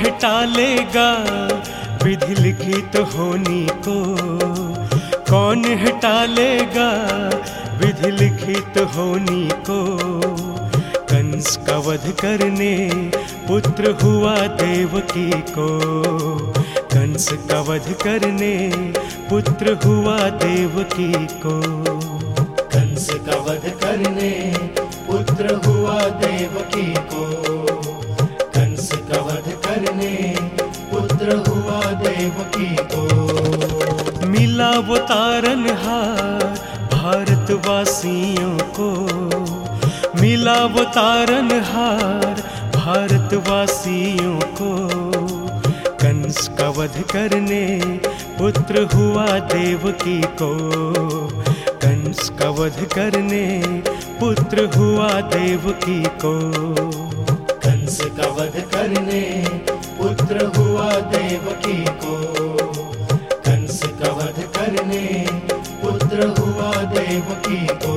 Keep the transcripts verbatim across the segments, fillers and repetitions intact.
है टालेगा विधि लिखित होनी को? कौन है टालेगा विधि लिखित होनी को? कंस का वध करने पुत्र हुआ देवकी को। कंस का वध करने पुत्र हुआ देवकी को। कंस का वध करने पुत्र हुआ देवकी को। कंस का वध करने पुत्र हुआ देवकी को। मिला वो तारनहार भारतवासियों को। मिला वो तारनहार भारतवासियों को। कंस का वध करने पुत्र हुआ देवकी को। कंस का वध करने पुत्र हुआ देवकी को। कंस का वध करने पुत्र हुआ देवकी को। कंस का वध करने पुत्र हुआ देवकी को।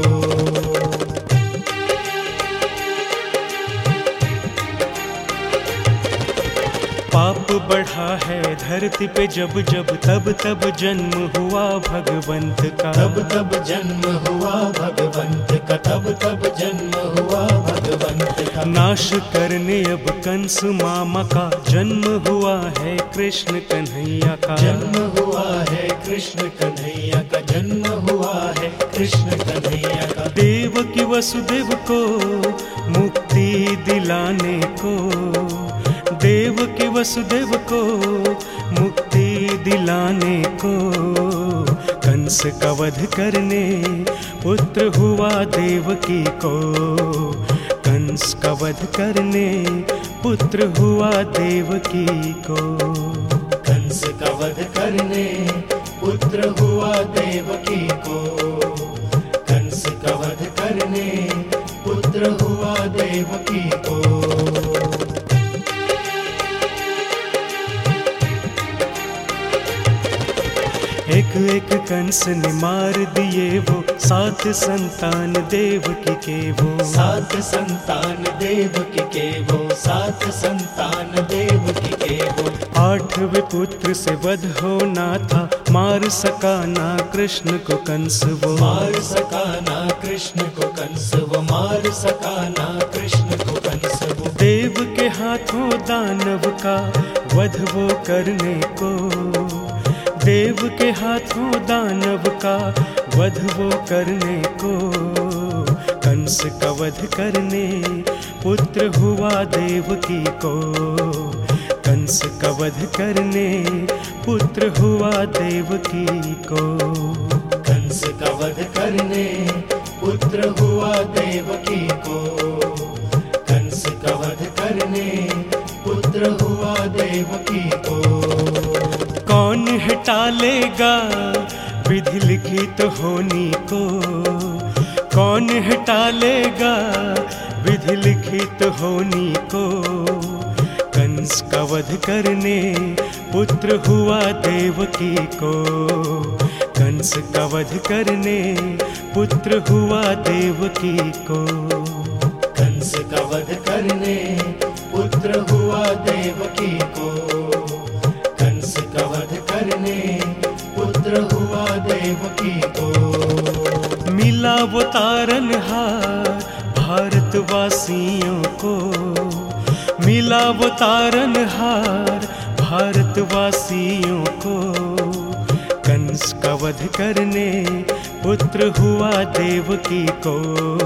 पाप बढ़ा है धरती पे जब जब, तब तब जन्म हुआ भगवंत का। तब तब जन्म हुआ भगवंत का। तब तब जन्म हुआ भगवंत का। नाश करने अब कंस मामा का जन्म हुआ है कृष्ण कन्हैया का। जन्म हुआ है कृष्ण कन्हैया का। जन्म हुआ है कृष्ण कन्हैया का। देवकी वसुदेव को मुक्ति दिलाने को। देवकी वसुदेव को मुक्ति दिलाने को। कंस का वध करने पुत्र हुआ देवकी को। कंस का वध करने पुत्र हुआ देवकी को। कंस का वध करने पुत्र हुआ देवकी को। कंस का वध करने पुत्र हुआ देवकी को। एक एक कंस ने मार दिए वो सात संतान देवकी के वो। सात संतान देवकी के वो। सात संतान देवकी के वो। आठवें पुत्र से वध होना था, मार सका ना कृष्ण को कंस वो। मार सका ना कृष्ण को कंस वो। मार सका ना कृष्ण को कंस वो। देव के हाथों दानव का वध वो करने को। देव के हाथों दानव का वध वो करने को। कंस का वध करने पुत्र हुआ देवकी को। कंस का वध करने पुत्र हुआ देवकी को। कंस का वध करने पुत्र हुआ देवकी को। कंस का वध करने पुत्र हुआ देवकी को। कौन है टालेगा विधि लिखित होनी को? कौन है टालेगा विधि लिखित होनी को? कंस का वध करने पुत्र हुआ देवकी को। कंस का वध करने पुत्र हुआ देवकी को। कंस का वध करने पुत्र हुआ देवकी को। कंस का वध करने पुत्र हुआ देवकी को। मिला वो तारनहार भारतवासियों को। मिला वो तारनहार भारतवासियों को। कंस का वध करने पुत्र हुआ देवकी को।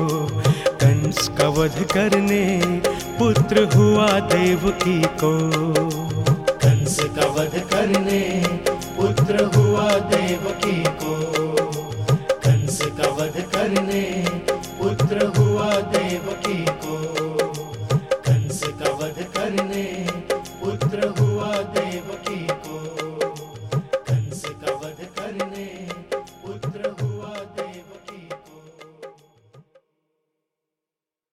कंस का वध करने पुत्र हुआ देवकी को। कंस का वध करने पुत्र हुआ देवकी को। कंस का वध करने पुत्र हुआ देवकी को। कंस का वध करने